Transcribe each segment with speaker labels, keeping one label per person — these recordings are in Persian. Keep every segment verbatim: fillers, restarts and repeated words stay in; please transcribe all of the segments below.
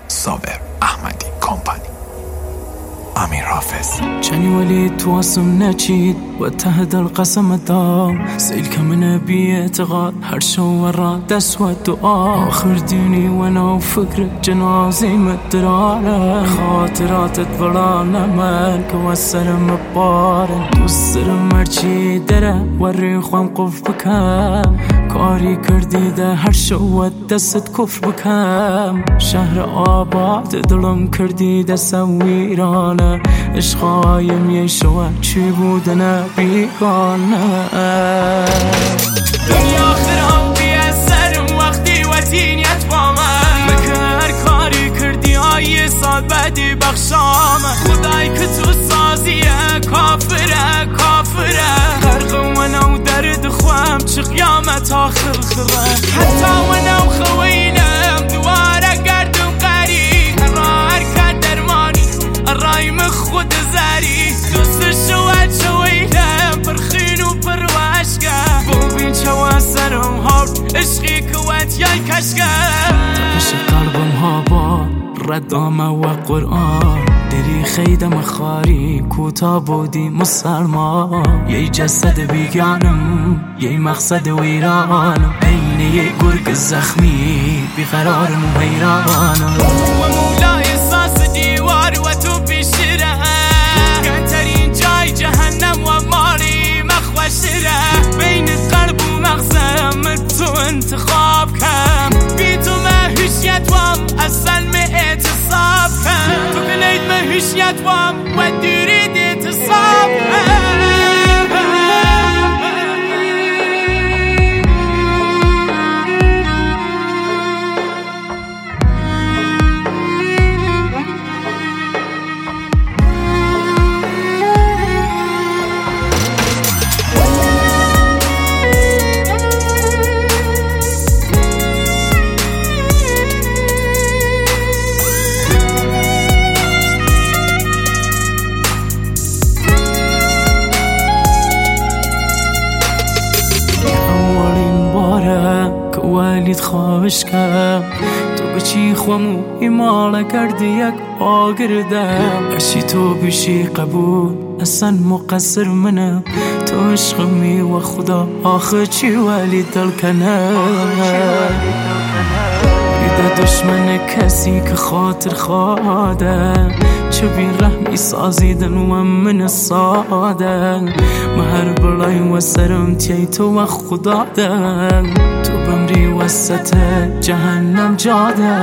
Speaker 1: صابر احمدی کمپانی. امیر حافظ.
Speaker 2: چنی ولی تواسم نچید و تهد القسم دام سیل که من بی اعتقاد هر شو را دست و دعا آخر دینی و نو فکر جنازی مدراره خاطراتت برانه من که و سرم بارن دوست سرم مرچی دره و ریخوام قف بکم کاری کردی ده هر شو و دست کفر بکم شهر آباد دلم کردی ده سویرانه عشقایم یه شوه چی بودنه بیگانه
Speaker 3: دنیا خرام بیه سرم وقتی و تینیت با من بکر کاری کردی آیه سال بعدی بخشامه خدای که تو سازیه کافره کافره غرق و نو درد خوام چه قیامت آخر خره حتی و نو خویلم دواره گردم قری قرار که درمانی رایم خود زری دوست شوید شویلم برخین و پروشگه بوبین چوا سرم هار عشقی کوت یای کشگه
Speaker 2: تپش قلبم ها با ردامه و قرآن دری خیدم خاری کوتا بودی مسلمان یه جسد بیگانم یه مقصد ویرانم عین یه گرگ زخمی بیقرارم و حیرانم
Speaker 3: و مولا احساس دیوار و تو بیشره گنترین جای جهنم و ماری مخوشره بین قلب و مغزم تو انتخاب کم بی تو مهوشیت وام اصلا می اعتصاب کم تو کنید مهوشیت وام و دیرید اعتصاب کم
Speaker 2: ولیت خوابش کرد تو بچی خوامو ایمالا کردی یک آگردم هرچی تو بشی قبول اصلا مقصر منم تو عشقمی و خدا آخه چی ولی دل کنه بیده دشمن کسی که خاطر خواده چه بی رحمی سازیدن و من ساده مهر بلای و سرم تی تو و خدا دن تو بمری وسط جهنم جاده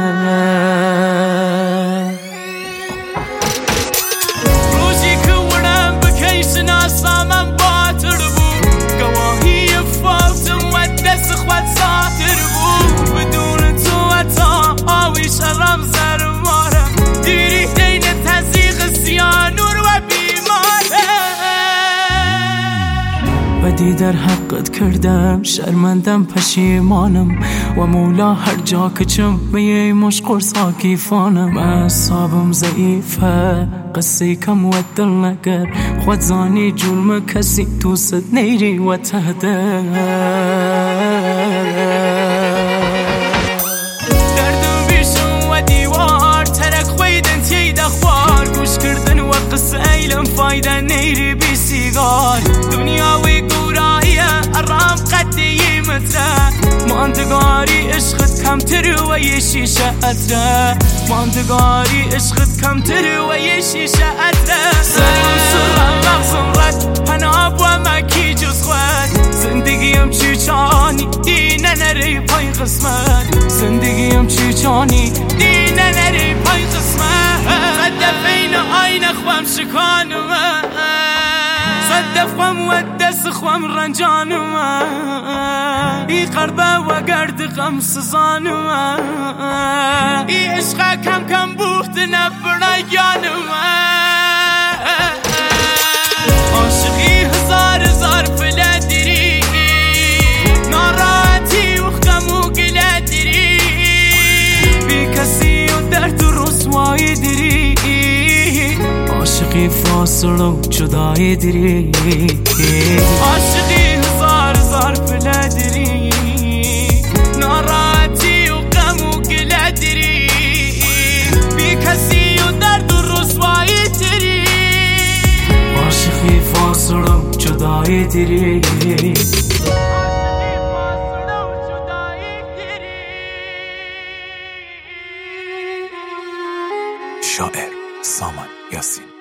Speaker 3: روزی که ورم بکیشن آسامم باطر بود گواهی فالتم و دست خود ساتر بود بدون تو اتا آوی شرم زرمارم دیری دین تزیق سیانور و بیماره
Speaker 2: بدی در حقت کردم شرمندم پشیمانم و مولا هر جا که چم میه مشقر ساکیفانم اعصابم ضعیفه قصی کم و دل نگر خود زانی جرم کسی تو صد نیری و تهده
Speaker 3: دردم بیشم و دیوار ترک خویدن تی دخوار گوش کردن و قصه ایلم فایده نیری بی سیگار دنیاوی گوراییه ارام قدی متره ماندگاری عشقت کمتر و یه شیشه اتره ماندگاری عشقت کمتر و یه شیشه اتره سرم سرم مغزم رد پناب و مکی جز خود زندگیم چی چانی دینه نری پای قسمت زندگیم چی چانی دینه نری پای قسمت صدف این آینه خوام شکانم صدف خوام و دست خوام رنجانم ای قربه و گرد غم سزانم ای عشقه کم کم بوخت نبرای گانم عاشقی هزار هزار پله دیری ناراحتی و غم و گله دیری بی کسی و درد و رسوایی دیری عاشقی فاصل و جدای دیری عاشقی هزار هزار پله دیری ناراحتی و غم و گله دیری
Speaker 2: خدای دیری.
Speaker 1: شاعر سامان یاسین.